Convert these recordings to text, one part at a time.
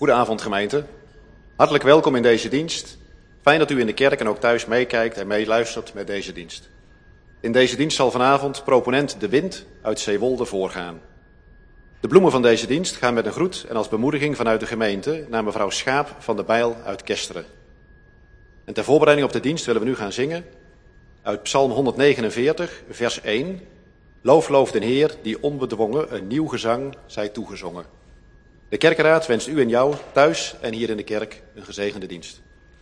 Goedenavond gemeente. Hartelijk welkom in deze dienst. Fijn dat u in de kerk en ook thuis meekijkt en meeluistert met deze dienst. In deze dienst zal vanavond proponent De Wind uit Zeewolde voorgaan. De bloemen van deze dienst gaan met een groet en als bemoediging vanuit de gemeente naar mevrouw Schaap van de Bijl uit Kesteren. En ter voorbereiding op de dienst willen we nu gaan zingen uit Psalm 149, vers 1. Loof, loof den Heer, die onbedwongen een nieuw gezang zij toegezongen. De kerkenraad wenst u en jou thuis en hier in de kerk een gezegende dienst.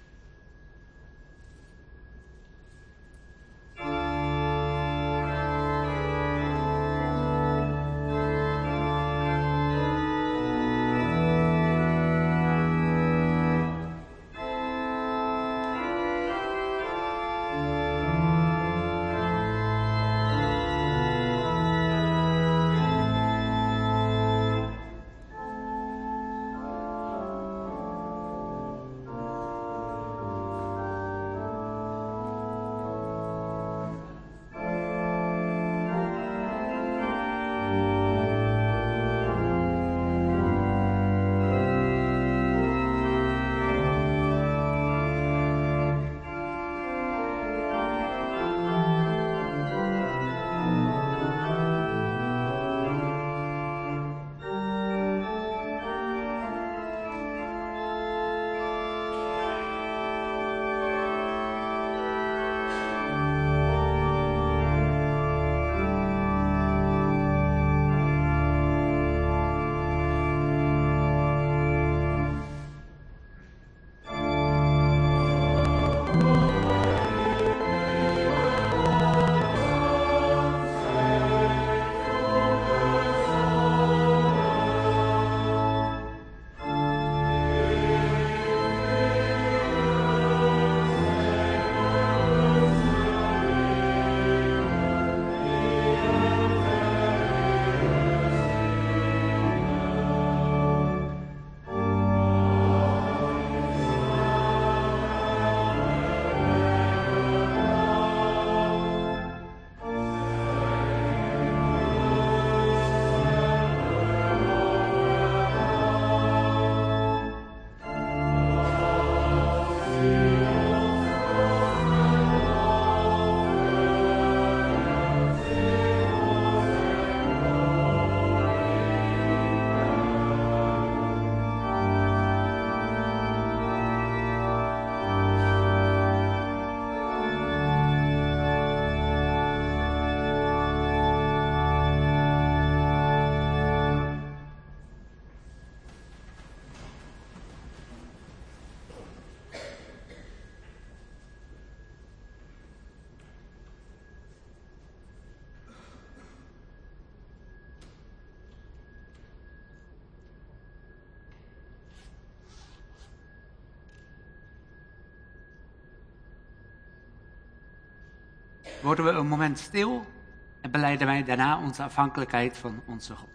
Worden we een moment stil en belijden wij daarna onze afhankelijkheid van onze God.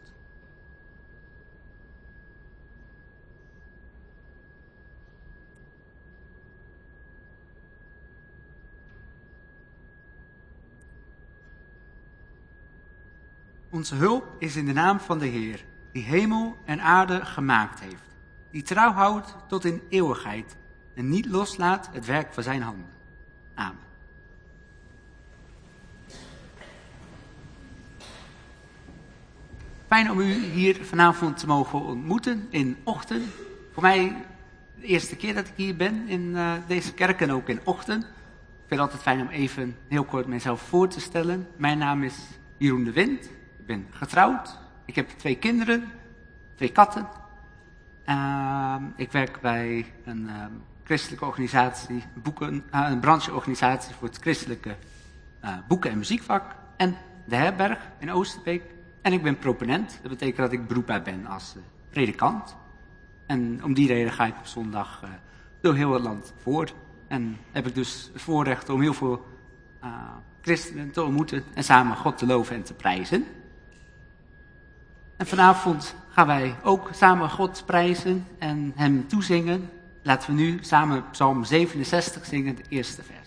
Onze hulp is in de naam van de Heer, die hemel en aarde gemaakt heeft, die trouw houdt tot in eeuwigheid en niet loslaat het werk van zijn handen. Amen. Fijn om u hier vanavond te mogen ontmoeten in Ochten. Voor mij de eerste keer dat ik hier ben in deze kerk en ook in Ochten. Ik vind het altijd fijn om even heel kort mezelf voor te stellen. Mijn naam is Jeroen de Wind. Ik ben getrouwd. Ik heb 2 kinderen, 2 katten. Ik werk bij een christelijke organisatie, een brancheorganisatie voor het christelijke boeken- en muziekvak. En de herberg in Oosterbeek. En ik ben proponent. Dat betekent dat ik beroepbaar ben als predikant. En om die reden ga ik op zondag door heel het land voor. En heb ik dus het voorrecht om heel veel christenen te ontmoeten en samen God te loven en te prijzen. En vanavond gaan wij ook samen God prijzen en hem toezingen. Laten we nu samen Psalm 67 zingen, de eerste vers.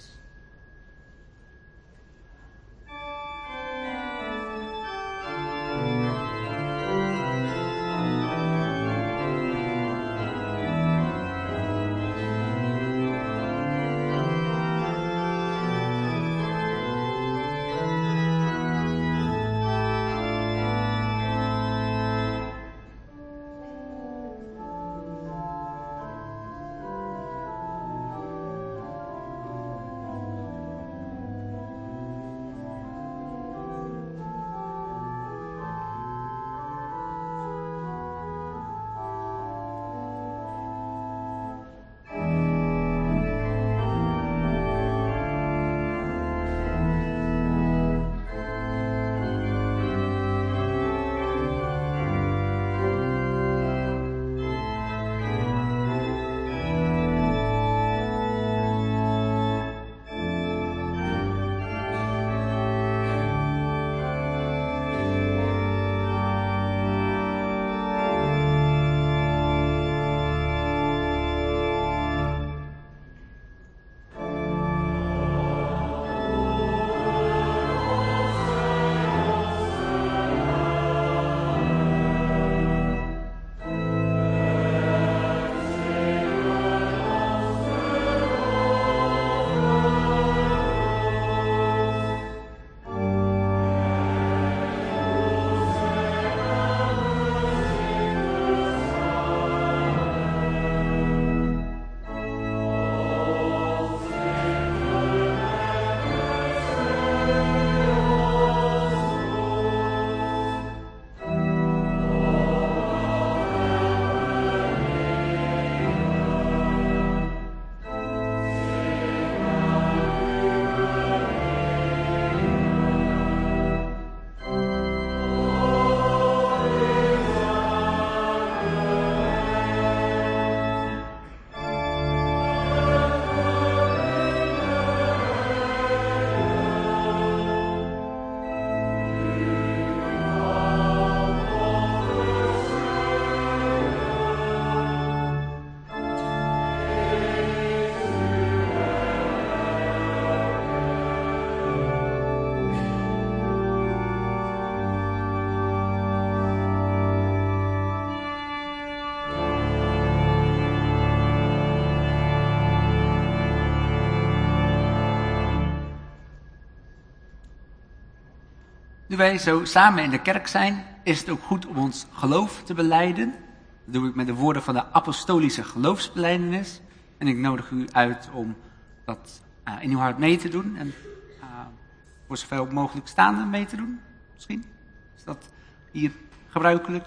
Nu wij zo samen in de kerk zijn, is het ook goed om ons geloof te belijden. Dat doe ik met de woorden van de apostolische geloofsbelijdenis. En ik nodig u uit om dat in uw hart mee te doen. En voor zover ook mogelijk staande mee te doen. Misschien is dat hier gebruikelijk.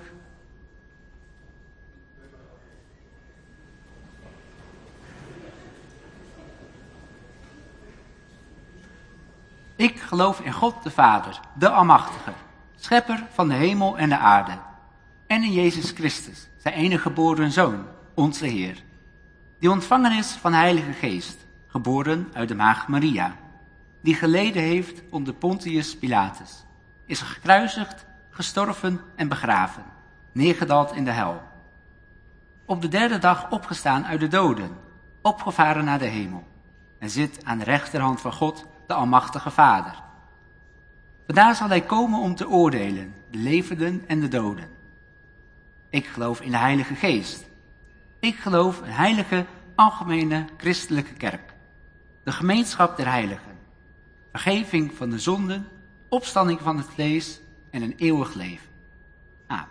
Ik geloof in God de Vader, de Almachtige, schepper van de hemel en de aarde. En in Jezus Christus, zijn enige geboren Zoon, onze Heer. Die ontvangen is van de Heilige Geest, geboren uit de maagd Maria. Die geleden heeft onder Pontius Pilatus. Is gekruisigd, gestorven en begraven, neergedaald in de hel. Op de 3e dag opgestaan uit de doden, opgevaren naar de hemel. En zit aan de rechterhand van God, de Almachtige Vader. Vandaar zal hij komen om te oordelen, de levenden en de doden. Ik geloof in de Heilige Geest. Ik geloof een heilige, algemene, christelijke kerk. De gemeenschap der heiligen. Vergeving van de zonden, opstanding van het vlees en een eeuwig leven. Amen.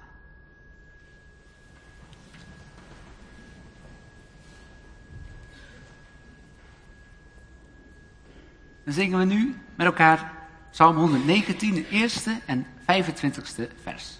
Dan zingen we nu met elkaar Psalm 119, de eerste en 25ste vers.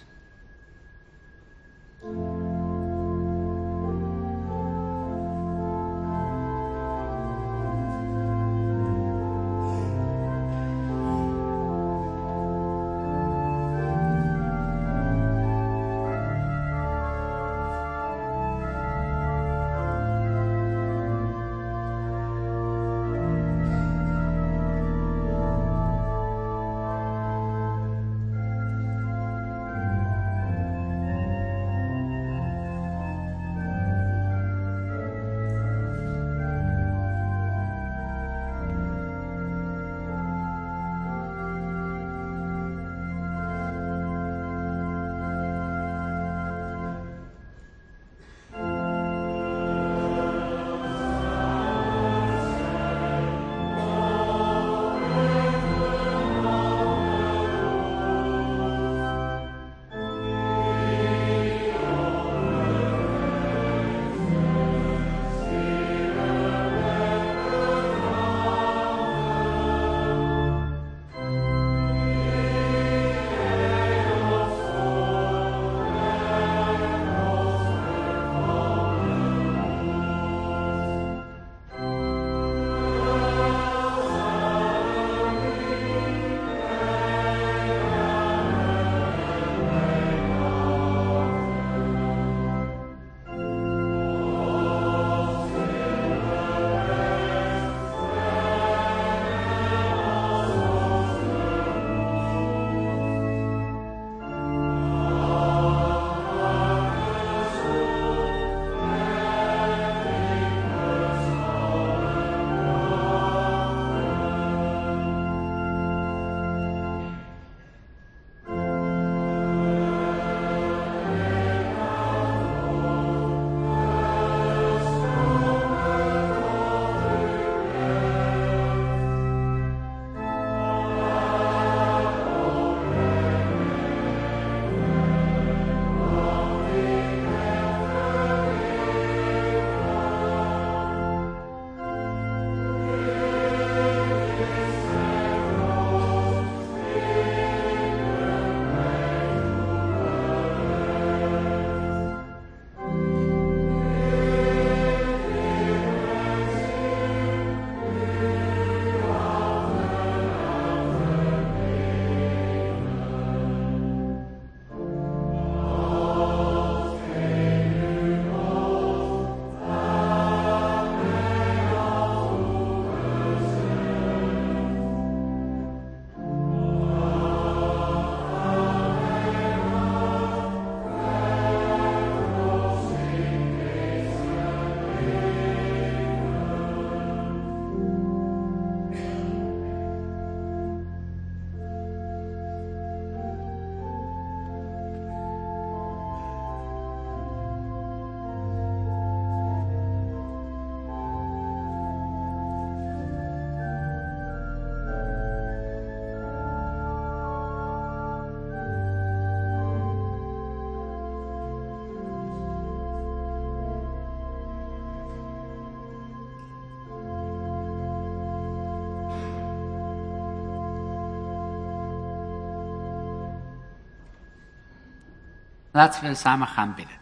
Laten we samen gaan bidden.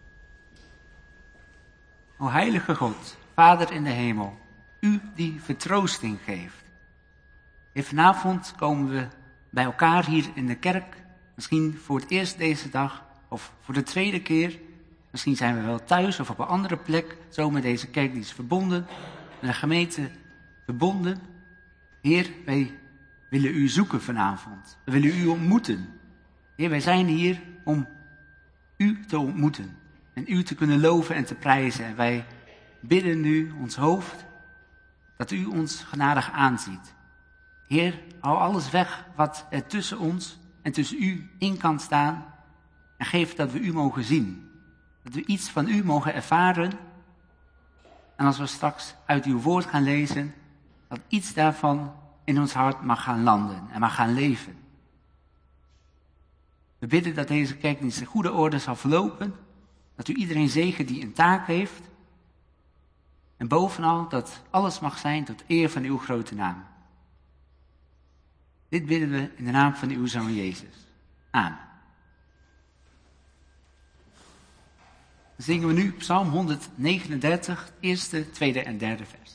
O heilige God, Vader in de hemel, u die vertroosting geeft. En vanavond komen we bij elkaar hier in de kerk, misschien voor het eerst deze dag of voor de tweede keer. Misschien zijn we wel thuis of op een andere plek, zo met deze kerkdienst verbonden, met de gemeente verbonden. Heer, wij willen u zoeken vanavond. We willen u ontmoeten. Heer, wij zijn hier om u te ontmoeten en u te kunnen loven en te prijzen. En wij bidden nu ons hoofd dat u ons genadig aanziet. Heer, hou alles weg wat er tussen ons en tussen u in kan staan en geef dat we u mogen zien. Dat we iets van u mogen ervaren. En als we straks uit uw woord gaan lezen, dat iets daarvan in ons hart mag gaan landen en mag gaan leven. We bidden dat deze kerkdienst in goede orde zal verlopen. Dat u iedereen zegent die een taak heeft. En bovenal dat alles mag zijn tot eer van uw grote naam. Dit bidden we in de naam van uw Zoon Jezus. Amen. Dan zingen we nu Psalm 139, eerste, tweede en derde vers.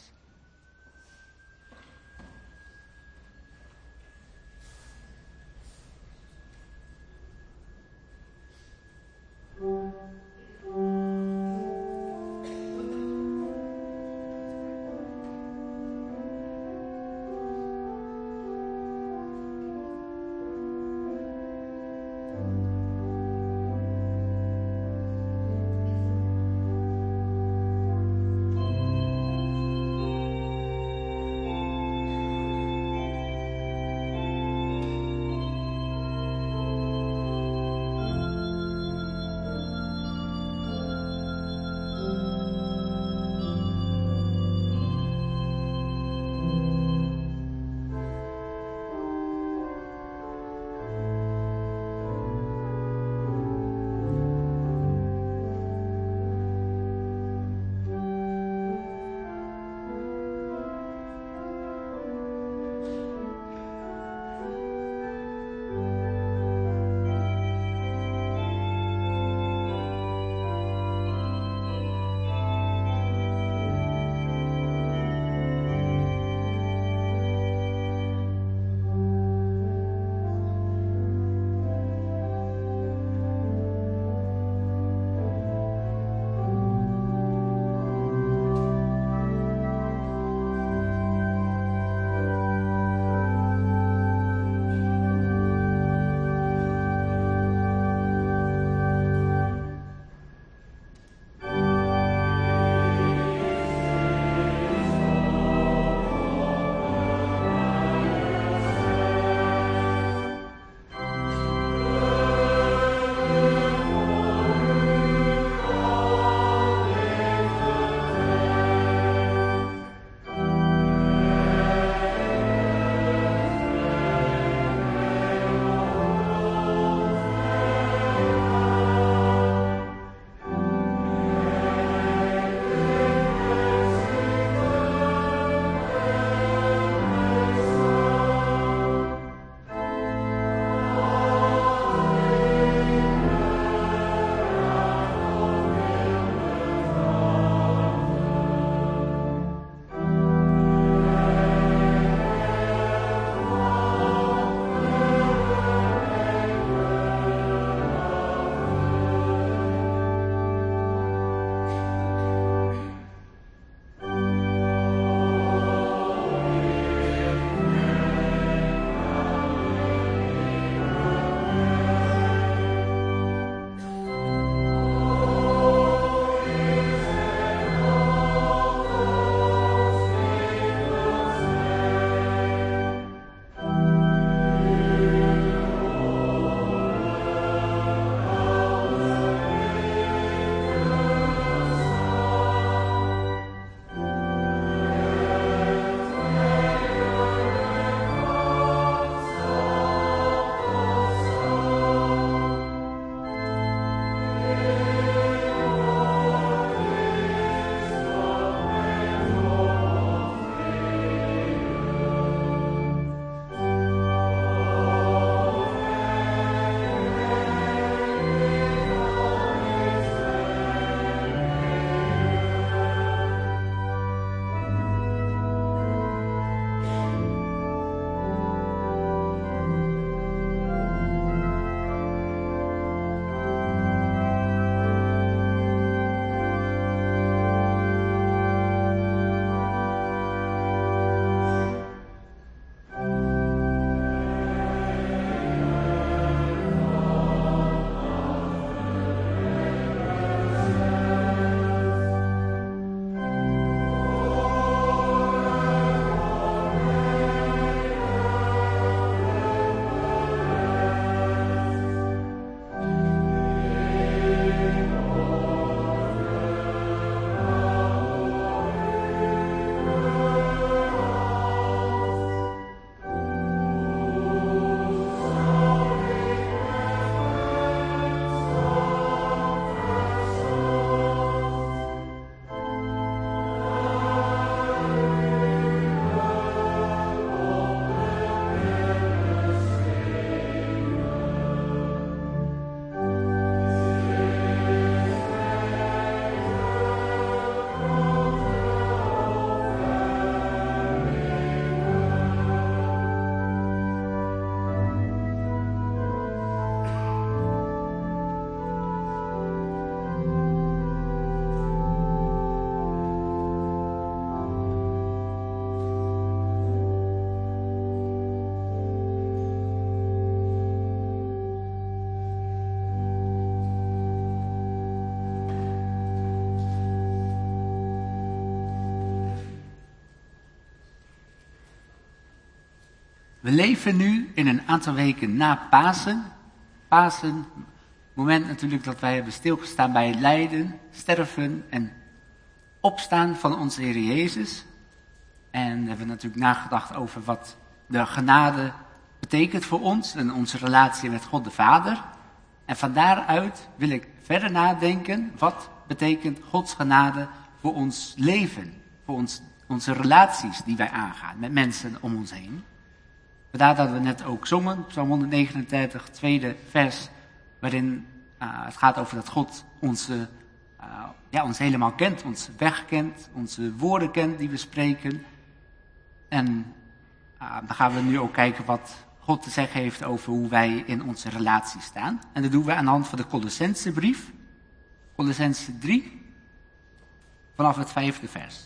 We leven nu in een aantal weken na Pasen. Pasen, moment natuurlijk dat wij hebben stilgestaan bij het lijden, sterven en opstaan van onze Heer Jezus. En we hebben natuurlijk nagedacht over wat de genade betekent voor ons en onze relatie met God de Vader. En van daaruit wil ik verder nadenken, wat betekent Gods genade voor ons leven, voor onze relaties die wij aangaan met mensen om ons heen. Vandaar dat we net ook zongen, Psalm 139, tweede vers, waarin het gaat over dat God ons helemaal kent, onze weg kent, onze woorden kent die we spreken. En dan gaan we nu ook kijken wat God te zeggen heeft over hoe wij in onze relatie staan. En dat doen we aan de hand van de Colossensebrief, Colossense 3, vanaf het 5e vers.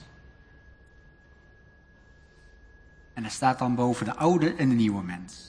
En er staat dan boven de oude en de nieuwe mens.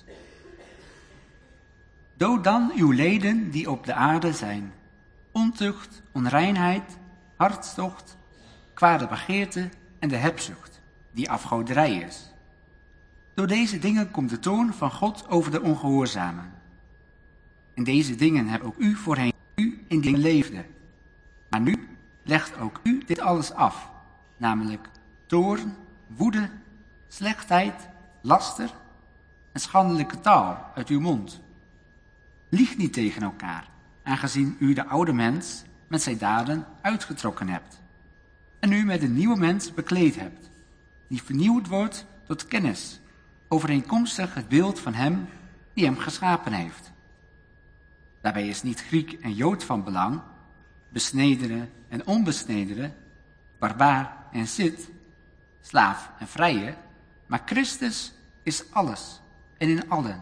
Dood dan uw leden die op de aarde zijn: ontucht, onreinheid, hartstocht, kwade begeerte en de hebzucht, die afgoderij is. Door deze dingen komt de toorn van God over de ongehoorzamen. In deze dingen heb ook u voorheen in dingen leefde. Maar nu legt ook u dit alles af, namelijk toorn, woede, slechtheid, laster en schandelijke taal uit uw mond. Lieg niet tegen elkaar, aangezien u de oude mens met zijn daden uitgetrokken hebt. En u met een nieuwe mens bekleed hebt, die vernieuwd wordt tot kennis, overeenkomstig het beeld van hem die hem geschapen heeft. Daarbij is niet Griek en Jood van belang, besnedene en onbesnedene, barbaar en Cid, slaaf en vrije, maar Christus is alles en in allen.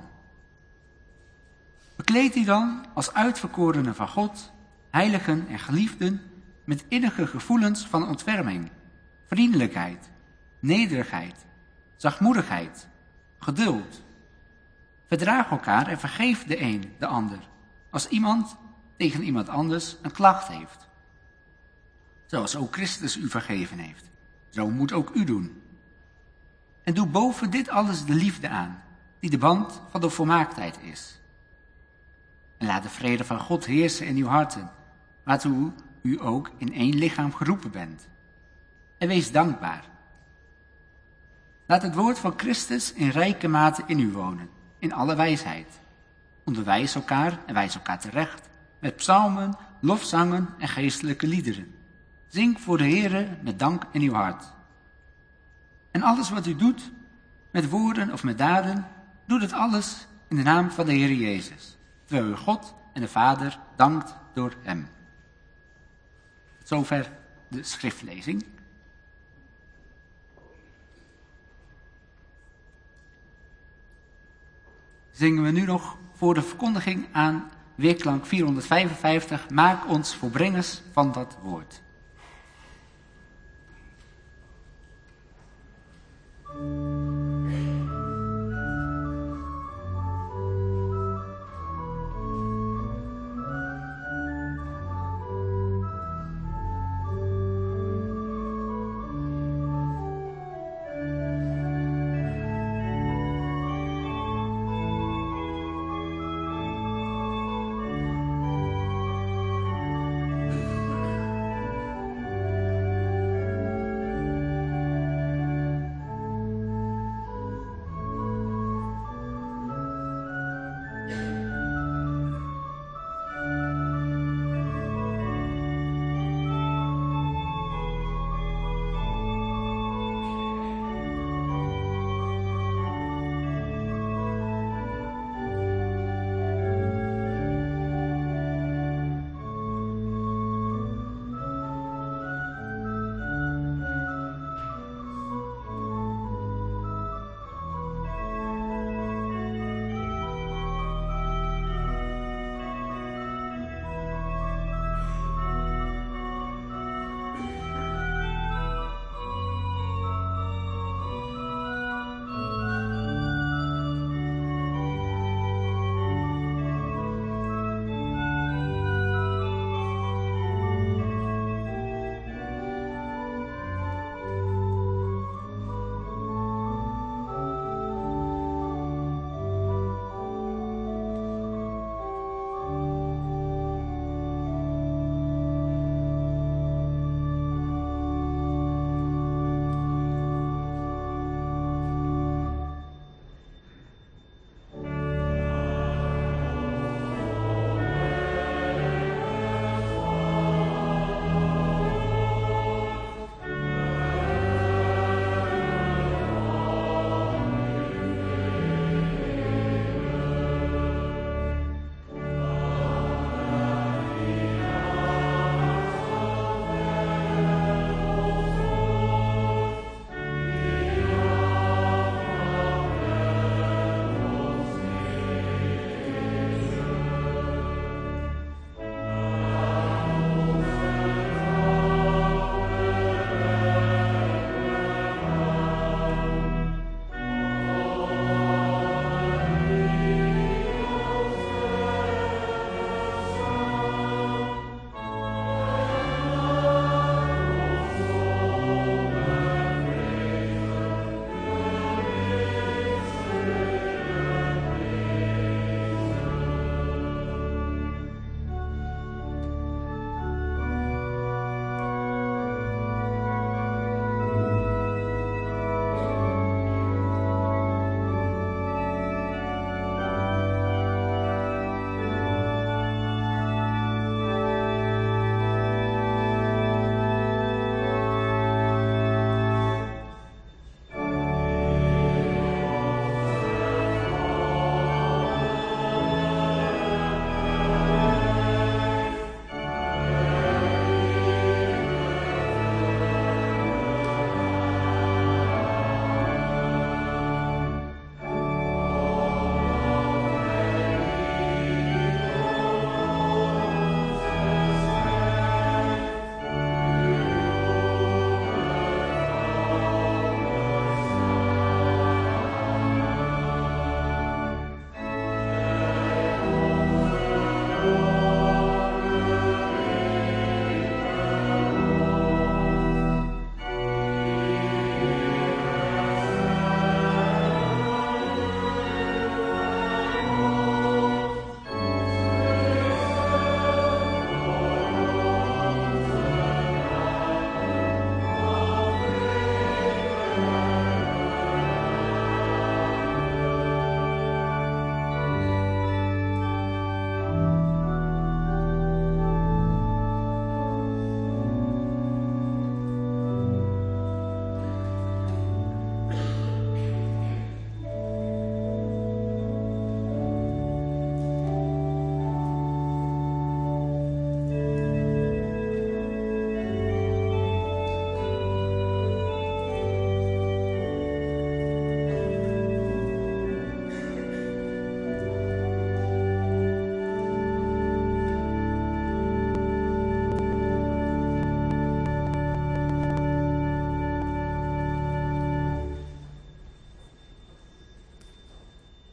Bekleed u dan als uitverkorenen van God, heiligen en geliefden, met innige gevoelens van ontferming, vriendelijkheid, nederigheid, zachtmoedigheid, geduld. Verdraag elkaar en vergeef de een de ander, als iemand tegen iemand anders een klacht heeft. Zoals ook Christus u vergeven heeft, zo moet ook u doen. En doe boven dit alles de liefde aan, die de band van de volmaaktheid is. En laat de vrede van God heersen in uw harten, waartoe u ook in één lichaam geroepen bent. En wees dankbaar. Laat het woord van Christus in rijke mate in u wonen, in alle wijsheid. Onderwijs elkaar en wijs elkaar terecht, met psalmen, lofzangen en geestelijke liederen. Zing voor de Heere met dank in uw hart. En alles wat u doet, met woorden of met daden, doet het alles in de naam van de Heer Jezus, terwijl u God en de Vader dankt door hem. Tot zover de schriftlezing. Zingen we nu nog voor de verkondiging aan weerklank 455, maak ons voorbrengers van dat woord.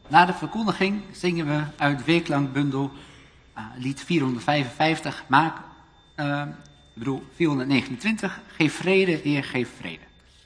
Na de verkondiging zingen we uit de weerklankbundel lied 455, 429, geef vrede, Heer, geef vrede.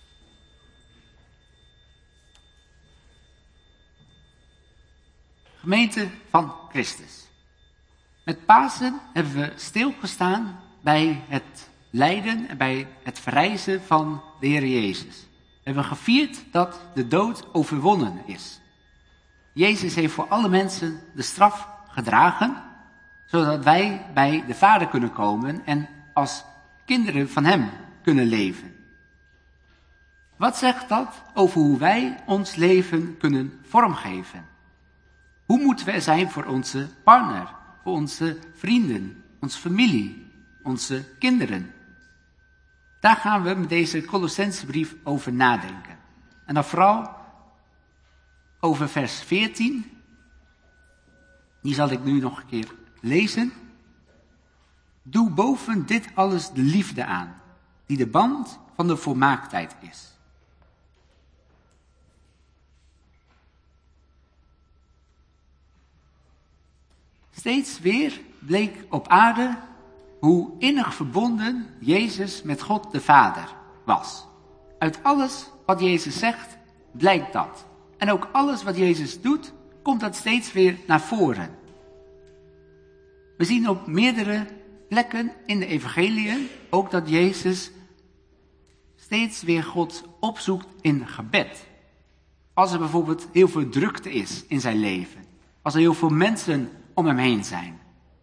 Gemeente van Christus. Met Pasen hebben we stilgestaan bij het lijden en bij het verrijzen van de Heer Jezus. We hebben gevierd dat de dood overwonnen is. Jezus heeft voor alle mensen de straf gedragen, zodat wij bij de Vader kunnen komen en als kinderen van Hem kunnen leven. Wat zegt dat over hoe wij ons leven kunnen vormgeven? Hoe moeten we zijn voor onze partner, voor onze vrienden, onze familie, onze kinderen? Daar gaan we met deze Colossensebrief over nadenken. En dan vooral over vers 14. Die zal ik nu nog een keer lezen. Doe boven dit alles de liefde aan, die de band van de volmaaktheid is. Steeds weer bleek op aarde hoe innig verbonden Jezus met God de Vader was. Uit alles wat Jezus zegt, blijkt dat. En ook alles wat Jezus doet, komt dat steeds weer naar voren. We zien op meerdere plekken in de evangeliën ook dat Jezus steeds weer God opzoekt in gebed. Als er bijvoorbeeld heel veel drukte is in zijn leven. Als er heel veel mensen om hem heen zijn.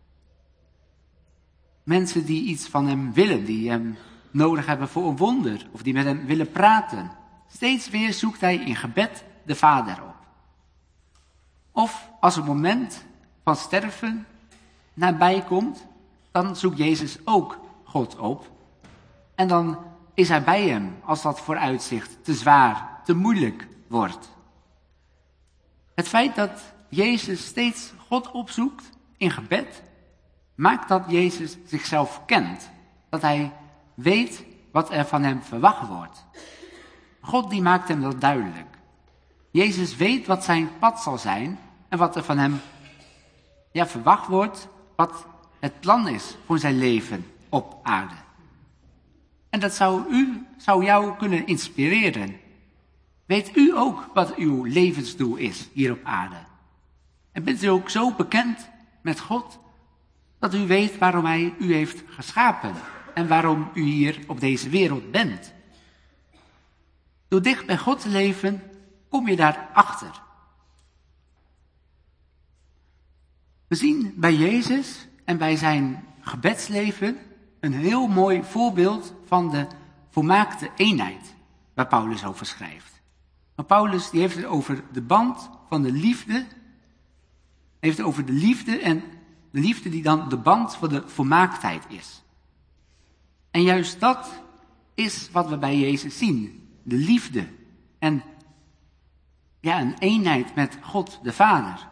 Mensen die iets van hem willen, die hem nodig hebben voor een wonder, of die met hem willen praten. Steeds weer zoekt hij in gebed de Vader op. Of als een moment van sterven nabij komt, dan zoekt Jezus ook God op. En dan is hij bij hem als dat vooruitzicht te zwaar, te moeilijk wordt. Het feit dat Jezus steeds God opzoekt in gebed, maakt dat Jezus zichzelf kent. Dat hij weet wat er van hem verwacht wordt. God die maakt hem dat duidelijk. Jezus weet wat zijn pad zal zijn en wat er van hem verwacht wordt, wat het plan is voor zijn leven op aarde. En dat zou jou kunnen inspireren. Weet u ook wat uw levensdoel is hier op aarde? En bent u ook zo bekend met God, dat u weet waarom hij u heeft geschapen en waarom u hier op deze wereld bent? Door dicht bij God te leven, kom je daarachter. We zien bij Jezus en bij zijn gebedsleven een heel mooi voorbeeld van de volmaakte eenheid waar Paulus over schrijft. Maar Paulus die heeft het over de band van de liefde, heeft het over de liefde en de liefde die dan de band van de volmaaktheid is. En juist dat is wat we bij Jezus zien. De liefde en een eenheid met God de Vader.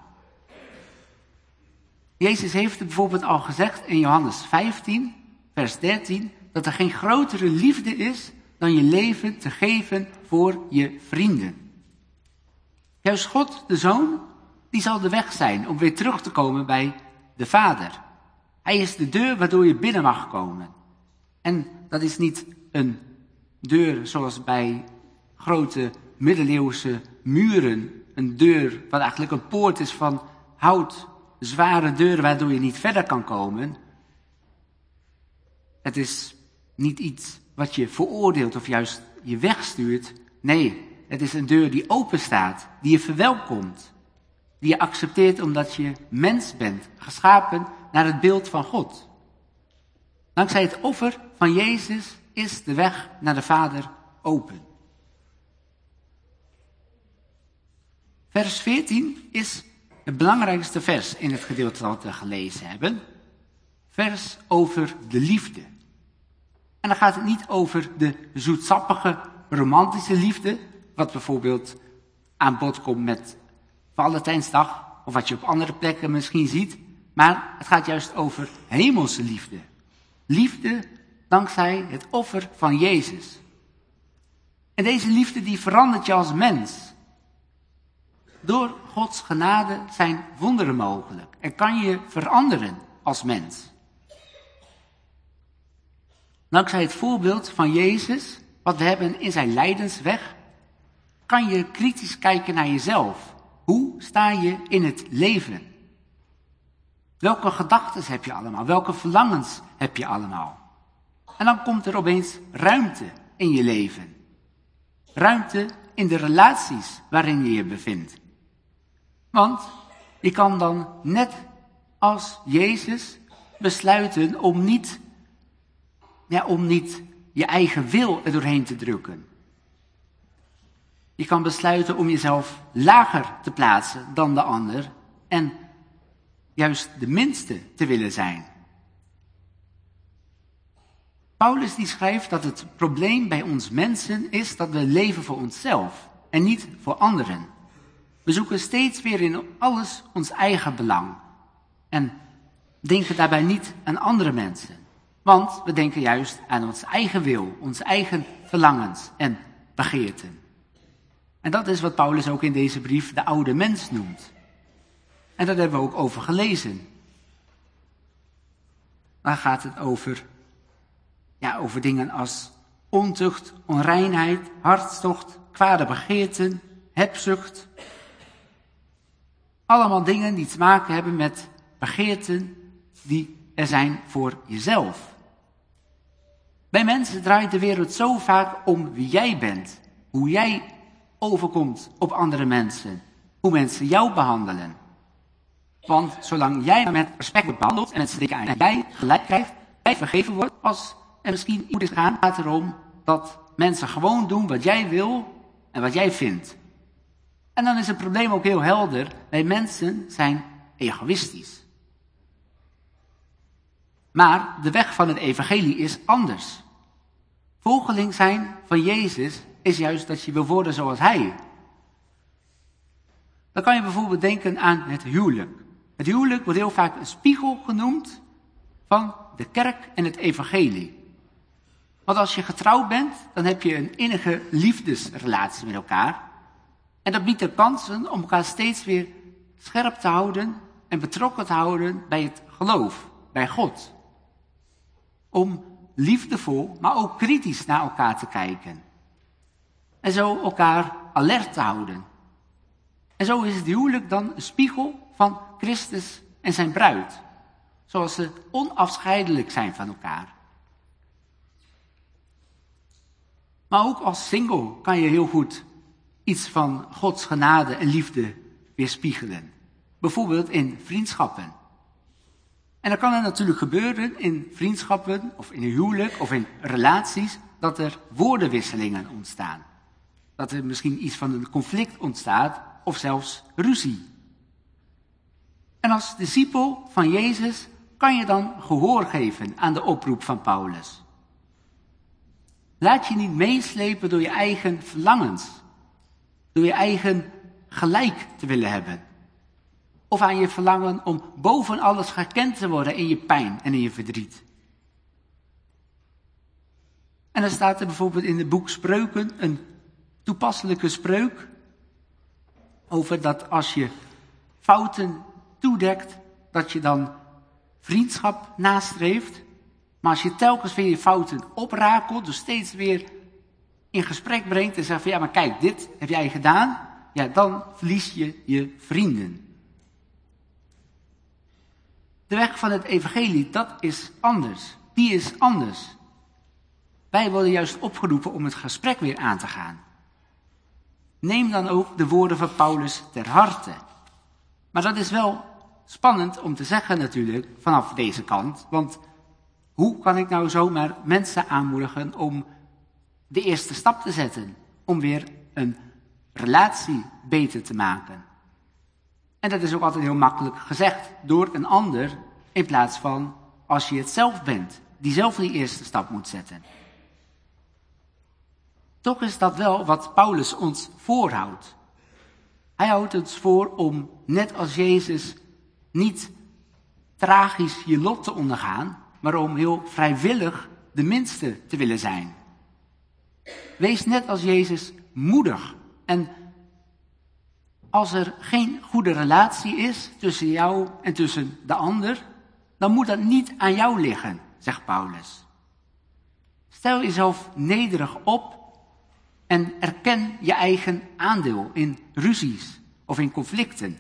Jezus heeft het bijvoorbeeld al gezegd in Johannes 15, vers 13, dat er geen grotere liefde is dan je leven te geven voor je vrienden. Juist God, de Zoon, die zal de weg zijn om weer terug te komen bij de Vader. Hij is de deur waardoor je binnen mag komen. En dat is niet een deur zoals bij grote middeleeuwse muren. Een deur wat eigenlijk een poort is van hout. Zware deuren waardoor je niet verder kan komen. Het is niet iets wat je veroordeelt of juist je wegstuurt. Nee, het is een deur die open staat, die je verwelkomt. Die je accepteert omdat je mens bent, geschapen naar het beeld van God. Dankzij het offer van Jezus is de weg naar de Vader open. Vers 14 is het belangrijkste vers in het gedeelte dat we gelezen hebben. Vers over de liefde. En dan gaat het niet over de zoetsappige, romantische liefde, wat bijvoorbeeld aan bod komt met Valentijnsdag, of wat je op andere plekken misschien ziet. Maar het gaat juist over hemelse liefde. Liefde dankzij het offer van Jezus. En deze liefde die verandert je als mens. door Gods genade zijn wonderen mogelijk en kan je veranderen als mens. Dankzij het voorbeeld van Jezus, wat we hebben in zijn lijdensweg, kan je kritisch kijken naar jezelf. Hoe sta je in het leven? Welke gedachten heb je allemaal? Welke verlangens heb je allemaal? En dan komt er opeens ruimte in je leven. Ruimte in de relaties waarin je je bevindt. Want je kan dan net als Jezus besluiten om niet je eigen wil er doorheen te drukken. Je kan besluiten om jezelf lager te plaatsen dan de ander en juist de minste te willen zijn. Paulus die schrijft dat het probleem bij ons mensen is dat we leven voor onszelf en niet voor anderen. We zoeken steeds weer in alles ons eigen belang en denken daarbij niet aan andere mensen. Want we denken juist aan ons eigen wil, onze eigen verlangens en begeerten. En dat is wat Paulus ook in deze brief de oude mens noemt. En daar hebben we ook over gelezen. Dan gaat het over dingen als ontucht, onreinheid, hartstocht, kwade begeerten, hebzucht. Allemaal dingen die te maken hebben met begeerten die er zijn voor jezelf. Bij mensen draait de wereld zo vaak om wie jij bent, hoe jij overkomt op andere mensen, hoe mensen jou behandelen. Want zolang jij met respect wordt behandeld en mensen denken aan jij gelijk krijgt, jij vergeven wordt, als er misschien iets is gaan, gaat het erom dat mensen gewoon doen wat jij wil en wat jij vindt. En dan is het probleem ook heel helder, wij mensen zijn egoïstisch. Maar de weg van het evangelie is anders. Volgeling zijn van Jezus is juist dat je wil worden zoals Hij. Dan kan je bijvoorbeeld denken aan het huwelijk. Het huwelijk wordt heel vaak een spiegel genoemd van de kerk en het evangelie. Want als je getrouwd bent, dan heb je een innige liefdesrelatie met elkaar. En dat biedt de kansen om elkaar steeds weer scherp te houden en betrokken te houden bij het geloof, bij God. Om liefdevol, maar ook kritisch naar elkaar te kijken. En zo elkaar alert te houden. En zo is het huwelijk dan een spiegel van Christus en zijn bruid. Zoals ze onafscheidelijk zijn van elkaar. Maar ook als single kan je heel goed iets van Gods genade en liefde weerspiegelen. Bijvoorbeeld in vriendschappen. En dan kan het natuurlijk gebeuren in vriendschappen of in een huwelijk of in relaties dat er woordenwisselingen ontstaan. Dat er misschien iets van een conflict ontstaat of zelfs ruzie. En als discipel van Jezus kan je dan gehoor geven aan de oproep van Paulus. Laat je niet meeslepen door je eigen verlangens, door je eigen gelijk te willen hebben. Of aan je verlangen om boven alles gekend te worden in je pijn en in je verdriet. En dan staat er bijvoorbeeld in het boek Spreuken een toepasselijke spreuk over dat als je fouten toedekt, dat je dan vriendschap nastreeft. Maar als je telkens weer je fouten oprakelt, dus steeds weer in gesprek brengt en zegt van ja, maar kijk, dit heb jij gedaan, ja, dan verlies je je vrienden. De weg van het evangelie, dat is anders. Die is anders. Wij worden juist opgeroepen om het gesprek weer aan te gaan. Neem dan ook de woorden van Paulus ter harte. Maar dat is wel spannend om te zeggen natuurlijk, vanaf deze kant. Want hoe kan ik nou zomaar mensen aanmoedigen om de eerste stap te zetten? Om weer een relatie beter te maken. En dat is ook altijd heel makkelijk gezegd door een ander, in plaats van als je het zelf bent, die zelf die eerste stap moet zetten. Toch is dat wel wat Paulus ons voorhoudt. Hij houdt ons voor om, net als Jezus, niet tragisch je lot te ondergaan, maar om heel vrijwillig de minste te willen zijn. Wees net als Jezus moedig en als er geen goede relatie is tussen jou en tussen de ander, dan moet dat niet aan jou liggen, zegt Paulus. Stel jezelf nederig op en erken je eigen aandeel in ruzies of in conflicten.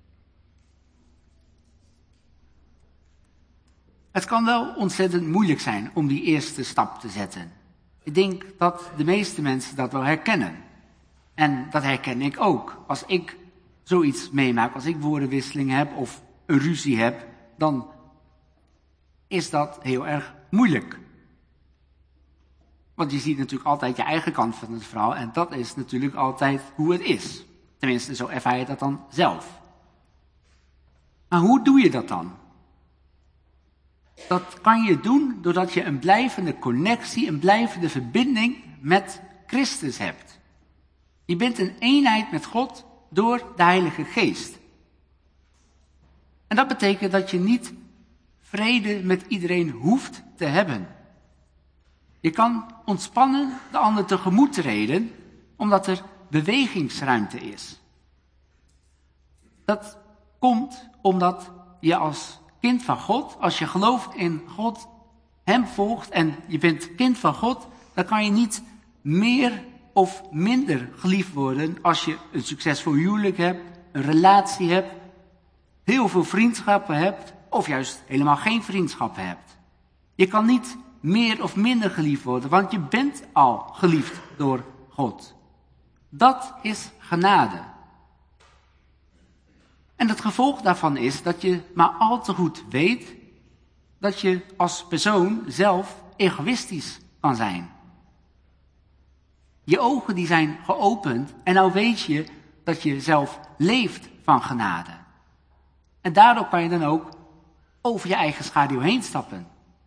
Het kan wel ontzettend moeilijk zijn om die eerste stap te zetten. Ik denk dat de meeste mensen dat wel herkennen. En dat herken ik ook. Als ik zoiets meemaak, als ik woordenwisseling heb of een ruzie heb, dan is dat heel erg moeilijk. Want je ziet natuurlijk altijd je eigen kant van het verhaal en dat is natuurlijk altijd hoe het is. Tenminste, zo ervaar je dat dan zelf. Maar hoe doe je dat dan? Dat kan je doen doordat je een blijvende connectie, een blijvende verbinding met Christus hebt. Je bent een eenheid met God door de Heilige Geest. En dat betekent dat je niet vrede met iedereen hoeft te hebben. Je kan ontspannen de ander tegemoet treden, omdat er bewegingsruimte is. Dat komt omdat je als kind van God, als je gelooft in God, hem volgt en je bent kind van God, dan kan je niet meer of minder geliefd worden als je een succesvol huwelijk hebt, een relatie hebt, heel veel vriendschappen hebt of juist helemaal geen vriendschappen hebt. Je kan niet meer of minder geliefd worden, want je bent al geliefd door God. Dat is genade. En het gevolg daarvan is dat je maar al te goed weet dat je als persoon zelf egoïstisch kan zijn. Je ogen die zijn geopend en nou weet je dat je zelf leeft van genade. En daardoor kan je dan ook over je eigen schaduw heen stappen.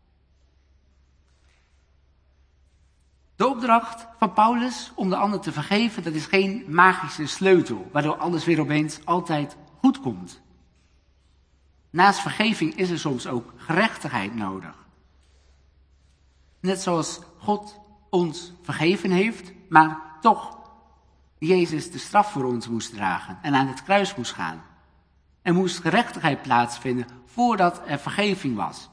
De opdracht van Paulus om de ander te vergeven, dat is geen magische sleutel, waardoor alles weer opeens altijd goed komt. Naast vergeving is er soms ook gerechtigheid nodig. Net zoals God ons vergeven heeft, maar toch Jezus de straf voor ons moest dragen en aan het kruis moest gaan. Er moest gerechtigheid plaatsvinden voordat er vergeving was.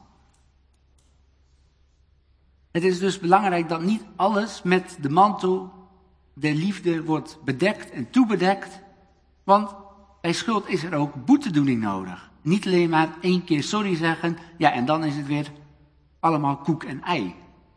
Het is dus belangrijk dat niet alles met de mantel der liefde wordt bedekt en toebedekt, want bij schuld is er ook boetedoening nodig. Niet alleen maar 1 keer sorry zeggen, ja en dan is het weer allemaal koek en ei.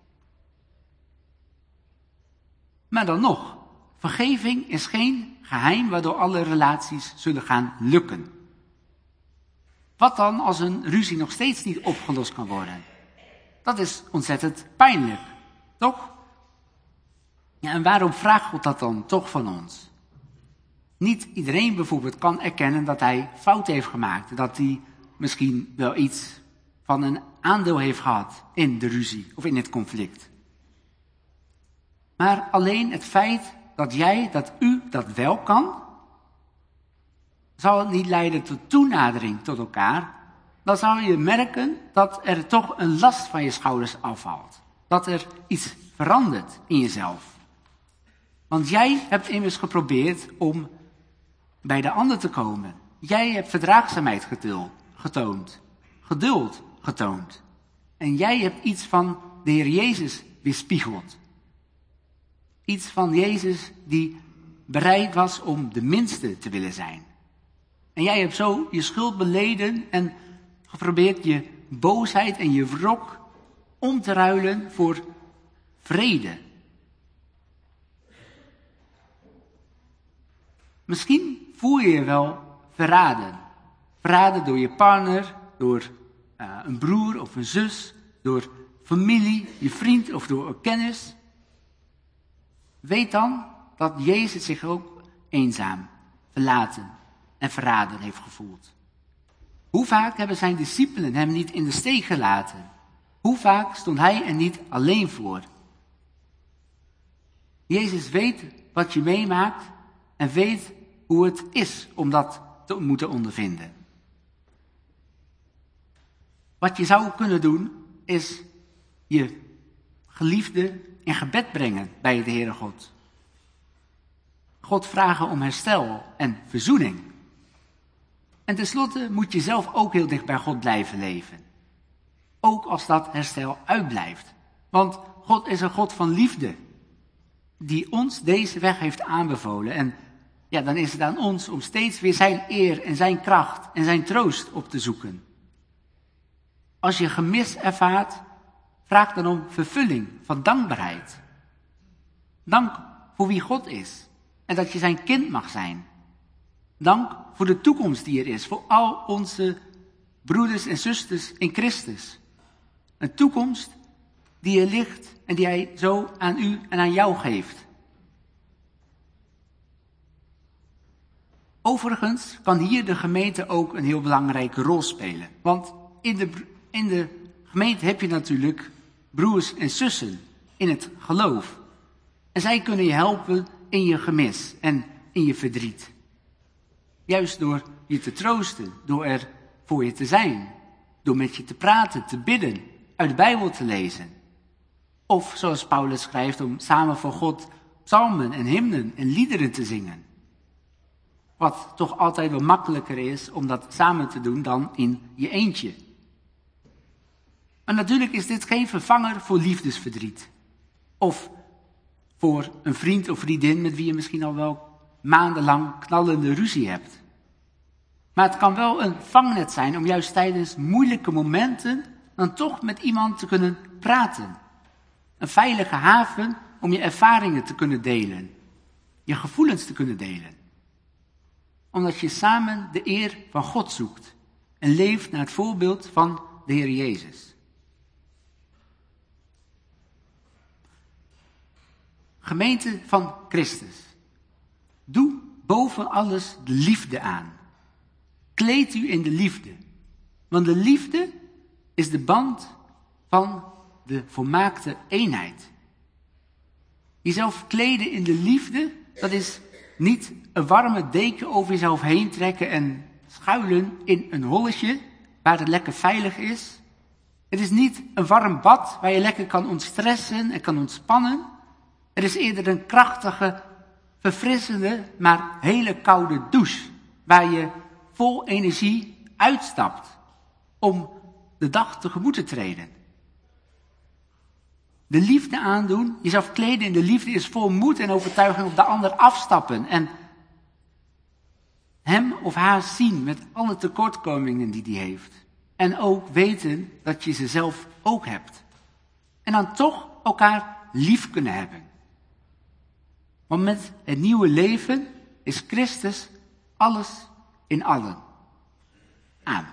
Maar dan nog, vergeving is geen geheim waardoor alle relaties zullen gaan lukken. Wat dan als een ruzie nog steeds niet opgelost kan worden? Dat is ontzettend pijnlijk, toch? Ja, en waarom vraagt God dat dan toch van ons? Niet iedereen bijvoorbeeld kan erkennen dat hij fout heeft gemaakt. Dat hij misschien wel iets van een aandeel heeft gehad in de ruzie of in het conflict. Maar alleen het feit dat u dat wel kan, zal het niet leiden tot toenadering tot elkaar. Dan zal je merken dat er toch een last van je schouders afvalt. Dat er iets verandert in jezelf. Want jij hebt immers geprobeerd om bij de ander te komen. Jij hebt verdraagzaamheid getoond. Geduld getoond. En jij hebt iets van de Heer Jezus weerspiegeld. Iets van Jezus die bereid was om de minste te willen zijn. En jij hebt zo je schuld beleden en geprobeerd je boosheid en je wrok om te ruilen voor vrede. Misschien voel je je wel verraden. Verraden door je partner, door een broer of een zus, door familie, je vriend of door een kennis. Weet dan dat Jezus zich ook eenzaam, verlaten en verraden heeft gevoeld. Hoe vaak hebben zijn discipelen hem niet in de steek gelaten? Hoe vaak stond hij er niet alleen voor? Jezus weet wat je meemaakt en weet hoe het is om dat te moeten ondervinden. Wat je zou kunnen doen, is je geliefde in gebed brengen bij de Heere God. God vragen om herstel en verzoening. En tenslotte moet je zelf ook heel dicht bij God blijven leven. Ook als dat herstel uitblijft. Want God is een God van liefde. Die ons deze weg heeft aanbevolen. En ja, dan is het aan ons om steeds weer zijn eer en zijn kracht en zijn troost op te zoeken. Als je gemis ervaart, vraag dan om vervulling van dankbaarheid. Dank voor wie God is en dat je zijn kind mag zijn. Dank voor de toekomst die er is, voor al onze broeders en zusters in Christus. Een toekomst die er ligt en die hij zo aan u en aan jou geeft. Overigens kan hier de gemeente ook een heel belangrijke rol spelen. Want in de gemeente heb je natuurlijk broers en zussen in het geloof. En zij kunnen je helpen in je gemis en in je verdriet. Juist door je te troosten, door er voor je te zijn. Door met je te praten, te bidden, uit de Bijbel te lezen. Of zoals Paulus schrijft, om samen voor God psalmen en hymnen en liederen te zingen. Wat toch altijd wel makkelijker is om dat samen te doen dan in je eentje. Maar natuurlijk is dit geen vervanger voor liefdesverdriet. Of voor een vriend of vriendin met wie je misschien al wel maandenlang knallende ruzie hebt. Maar het kan wel een vangnet zijn om juist tijdens moeilijke momenten dan toch met iemand te kunnen praten. Een veilige haven om je ervaringen te kunnen delen. Je gevoelens te kunnen delen. Omdat je samen de eer van God zoekt. En leeft naar het voorbeeld van de Heer Jezus. Gemeente van Christus. Doe boven alles de liefde aan. Kleed u in de liefde. Want de liefde is de band van de volmaakte eenheid. Jezelf kleden in de liefde, dat is niet een warme deken over jezelf heen trekken en schuilen in een holletje waar het lekker veilig is. Het is niet een warm bad waar je lekker kan ontstressen en kan ontspannen. Het is eerder een krachtige, verfrissende, maar hele koude douche waar je vol energie uitstapt om de dag tegemoet te treden. De liefde aandoen, jezelf kleden in de liefde is vol moed en overtuiging op de ander afstappen. En hem of haar zien met alle tekortkomingen die hij heeft. En ook weten dat je ze zelf ook hebt. En dan toch elkaar lief kunnen hebben. Want met het nieuwe leven is Christus alles in allen. Amen.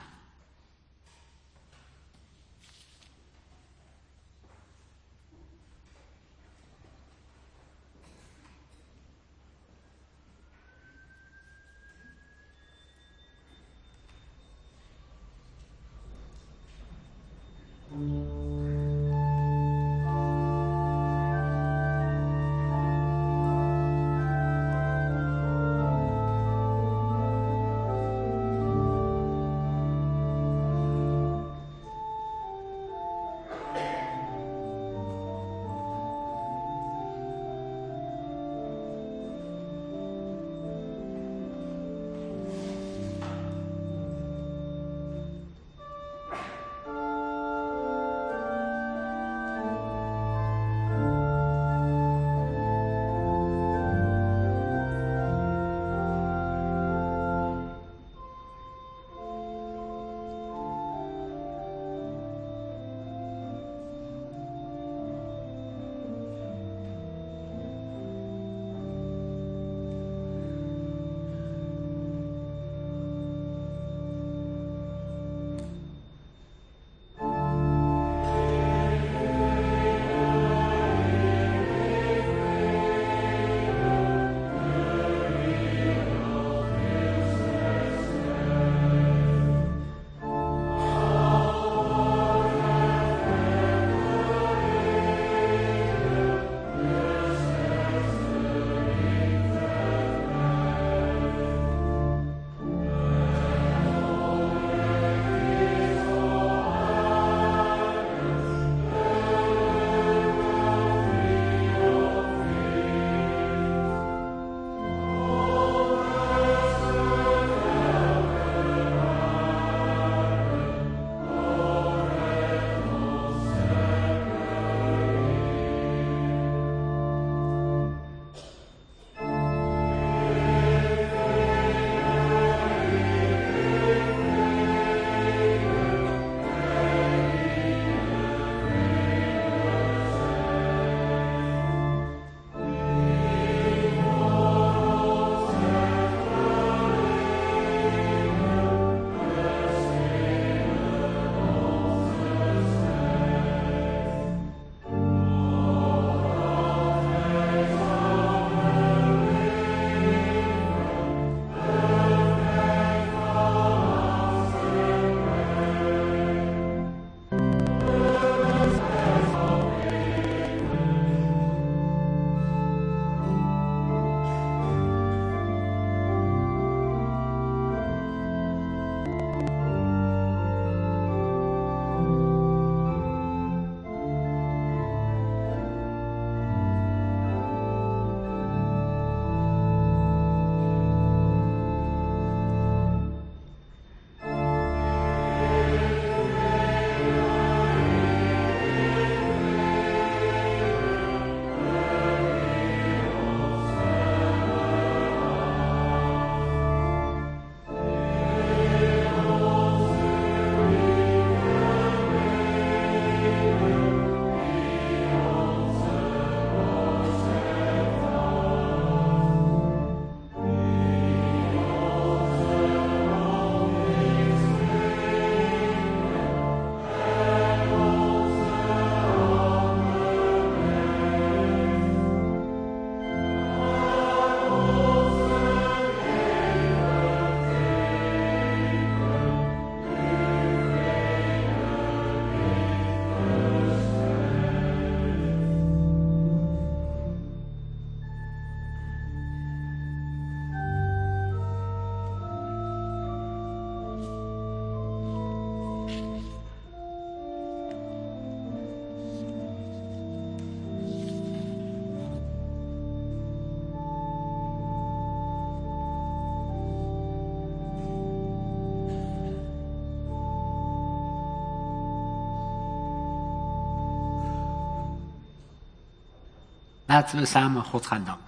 Laten we samen God gaan danken.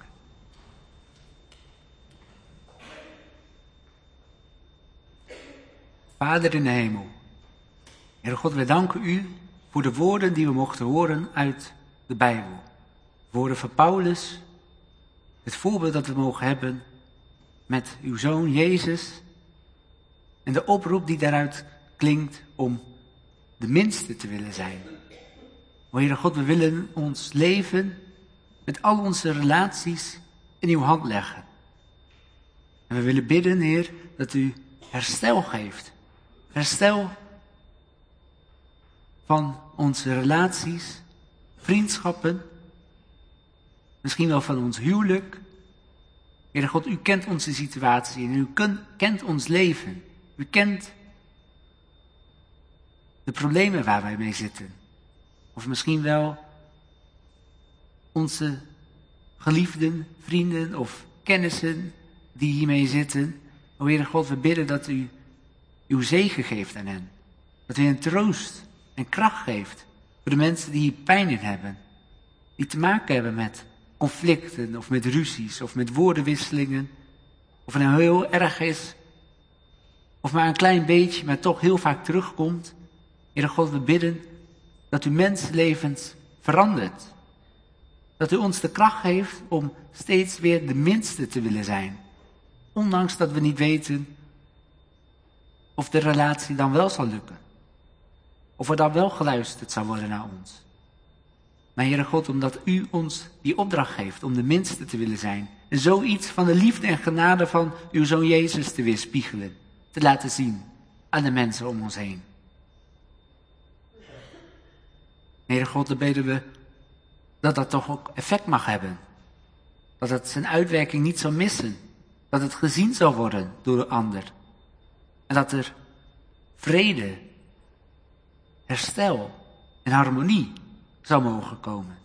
Vader in de hemel, Heere God, wij danken u voor de woorden die we mochten horen uit de Bijbel. Woorden van Paulus, het voorbeeld dat we mogen hebben met uw Zoon Jezus en de oproep die daaruit klinkt om de minste te willen zijn. O Heere God, we willen ons leven met al onze relaties in uw hand leggen. En we willen bidden, Heer, dat u herstel geeft. Herstel van onze relaties, vriendschappen, misschien wel van ons huwelijk. Heere God, u kent onze situatie en u kent ons leven. U kent de problemen waar wij mee zitten. Of misschien wel onze geliefden, vrienden of kennissen die hiermee zitten. O Heere God, we bidden dat u uw zegen geeft aan hen. Dat u hen troost en kracht geeft voor de mensen die hier pijn in hebben. Die te maken hebben met conflicten of met ruzies of met woordenwisselingen. Of het nou heel erg is of maar een klein beetje, maar toch heel vaak terugkomt. Heere God, we bidden dat u mensenlevens verandert. Dat u ons de kracht geeft om steeds weer de minste te willen zijn. Ondanks dat we niet weten of de relatie dan wel zal lukken. Of er dan wel geluisterd zal worden naar ons. Maar Heere God, omdat u ons die opdracht geeft om de minste te willen zijn. En zoiets van de liefde en genade van uw Zoon Jezus te weerspiegelen. Te laten zien aan de mensen om ons heen. Heere God, dan bidden we dat dat toch ook effect mag hebben. Dat het zijn uitwerking niet zal missen. Dat het gezien zal worden door de ander. En dat er vrede, herstel en harmonie zal mogen komen.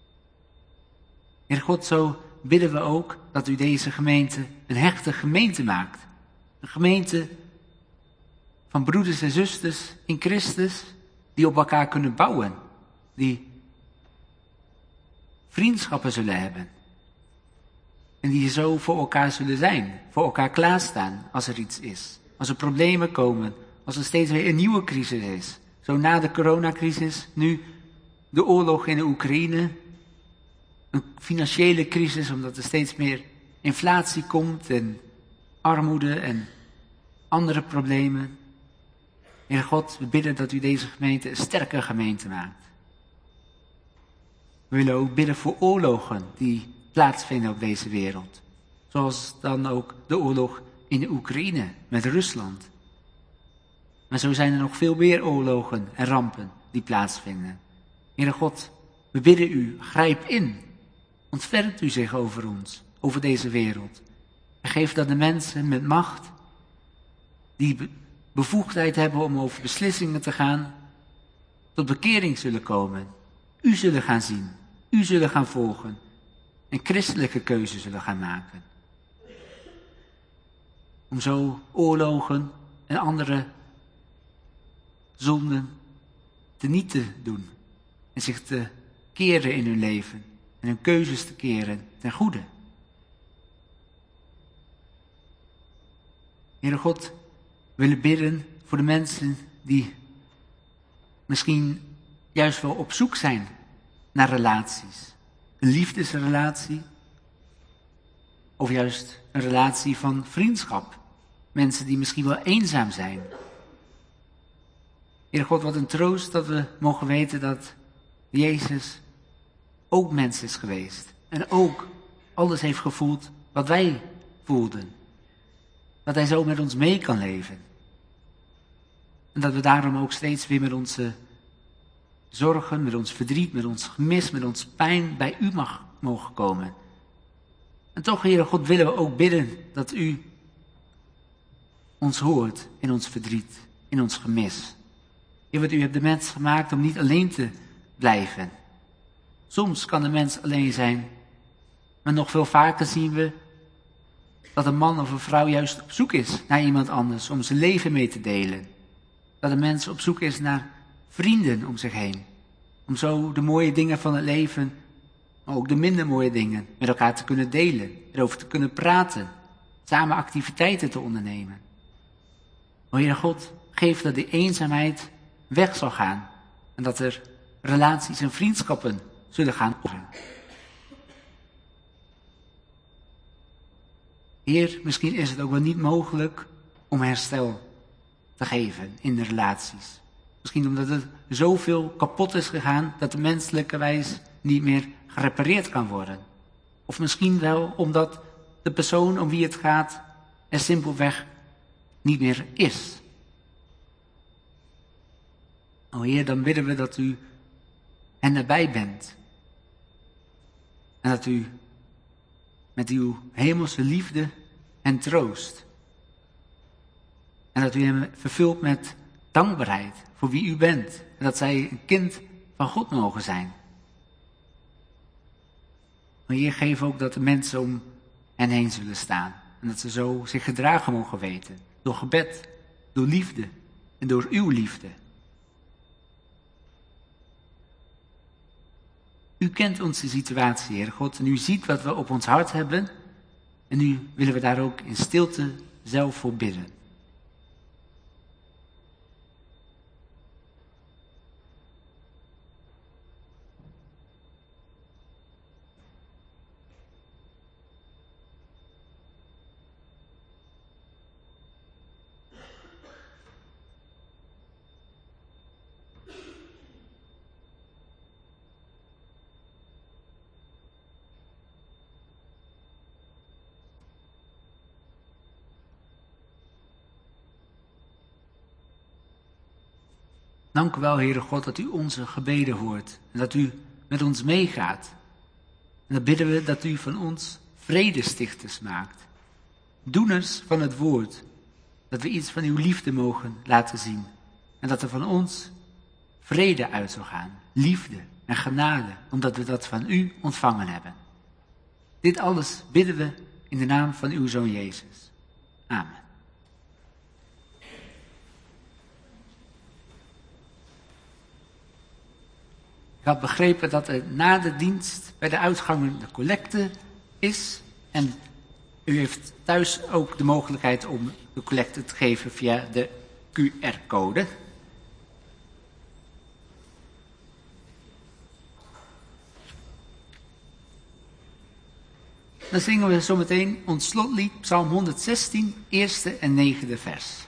Heer God, zo bidden we ook dat u deze gemeente een hechte gemeente maakt. Een gemeente van broeders en zusters in Christus die op elkaar kunnen bouwen. Die vriendschappen zullen hebben. En die zo voor elkaar zullen zijn. Voor elkaar klaarstaan als er iets is. Als er problemen komen. Als er steeds weer een nieuwe crisis is. Zo na de coronacrisis. Nu de oorlog in de Oekraïne. Een financiële crisis omdat er steeds meer inflatie komt. En armoede en andere problemen. Heer God, we bidden dat u deze gemeente een sterke gemeente maakt. We willen ook bidden voor oorlogen die plaatsvinden op deze wereld. Zoals dan ook de oorlog in de Oekraïne met Rusland. Maar zo zijn er nog veel meer oorlogen en rampen die plaatsvinden. Heere God, we bidden u, grijp in. Ontfermt u zich over ons, over deze wereld. En geef dat de mensen met macht, die bevoegdheid hebben om over beslissingen te gaan, tot bekering zullen komen. U zullen gaan zien, u zullen gaan volgen en christelijke keuzes zullen gaan maken. Om zo oorlogen en andere zonden teniet te doen en zich te keren in hun leven en hun keuzes te keren ten goede. Heere God, we willen bidden voor de mensen die misschien juist wel op zoek zijn naar relaties. Een liefdesrelatie of juist een relatie van vriendschap. Mensen die misschien wel eenzaam zijn. Heere God, wat een troost dat we mogen weten dat Jezus ook mens is geweest. En ook alles heeft gevoeld wat wij voelden. Dat hij zo met ons mee kan leven. En dat we daarom ook steeds weer met onze zorgen, met ons verdriet, met ons gemis, met ons pijn bij u mogen komen. En toch, Heere God, willen we ook bidden dat u ons hoort in ons verdriet, in ons gemis. Heer, want u hebt de mens gemaakt om niet alleen te blijven. Soms kan de mens alleen zijn, maar nog veel vaker zien we dat een man of een vrouw juist op zoek is naar iemand anders om zijn leven mee te delen. Dat een mens op zoek is naar vrienden om zich heen. Om zo de mooie dingen van het leven maar ook de minder mooie dingen met elkaar te kunnen delen, erover te kunnen praten, samen activiteiten te ondernemen. O Heere God, geef dat die eenzaamheid weg zal gaan en dat er relaties en vriendschappen zullen gaan opbouwen. Heer, misschien is het ook wel niet mogelijk om herstel te geven in de relaties. Misschien omdat er zoveel kapot is gegaan dat de menselijke wijs niet meer gerepareerd kan worden. Of misschien wel omdat de persoon om wie het gaat er simpelweg niet meer is. O Heer, dan bidden we dat u hen nabij bent. En dat u met uw hemelse liefde hen troost. En dat u hen vervult met dankbaarheid voor wie u bent. En dat zij een kind van God mogen zijn. Maar Heer, geef ook dat de mensen om hen heen zullen staan. En dat ze zo zich gedragen mogen weten. Door gebed, door liefde en door uw liefde. U kent onze situatie, Heer God. En u ziet wat we op ons hart hebben. En nu willen we daar ook in stilte zelf voor bidden. Dank u wel, Heere God, dat u onze gebeden hoort en dat u met ons meegaat. En dan bidden we dat u van ons vredestichters maakt. Doeners van het woord, dat we iets van uw liefde mogen laten zien. En dat er van ons vrede uit zal gaan, liefde en genade, omdat we dat van u ontvangen hebben. Dit alles bidden we in de naam van uw Zoon Jezus. Amen. Ik had begrepen dat er na de dienst bij de uitgangen de collecte is. En u heeft thuis ook de mogelijkheid om de collecte te geven via de QR-code. Dan zingen we zometeen ons slotlied, Psalm 116, eerste en negende vers.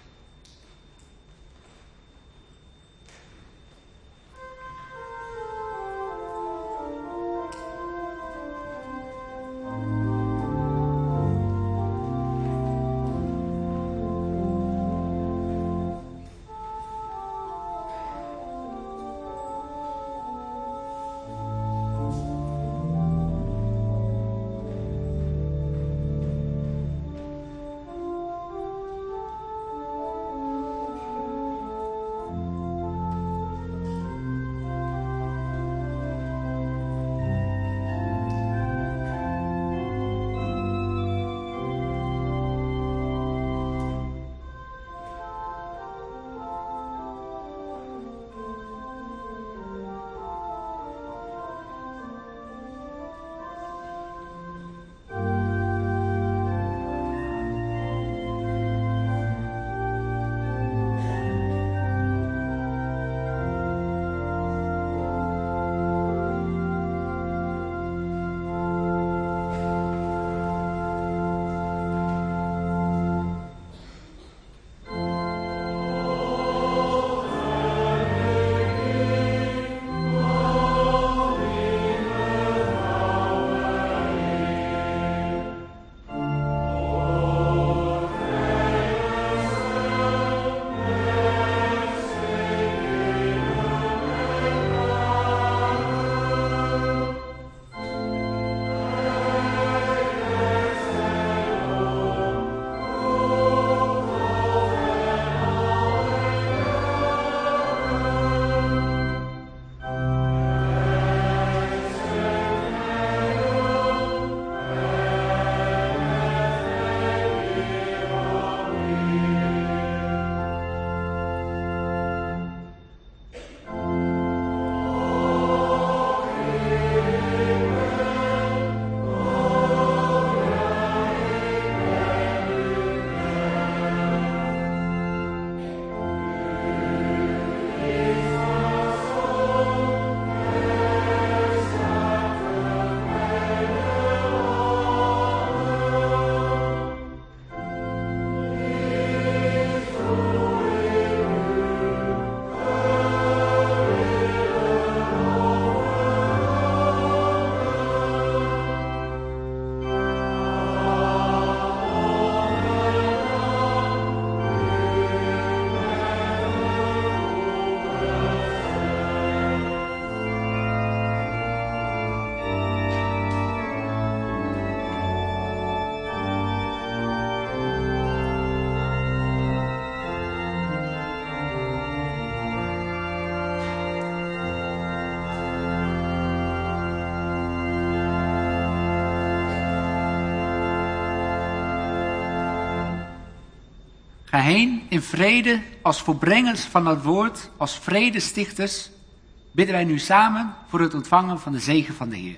Ga heen in vrede als volbrengers van dat woord, als vredestichters, bidden wij nu samen voor het ontvangen van de zegen van de Heer.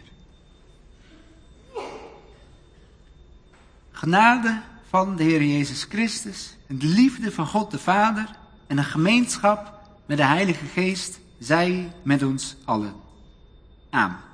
Genade van de Heer Jezus Christus, en de liefde van God de Vader en een gemeenschap met de Heilige Geest, zij met ons allen. Amen.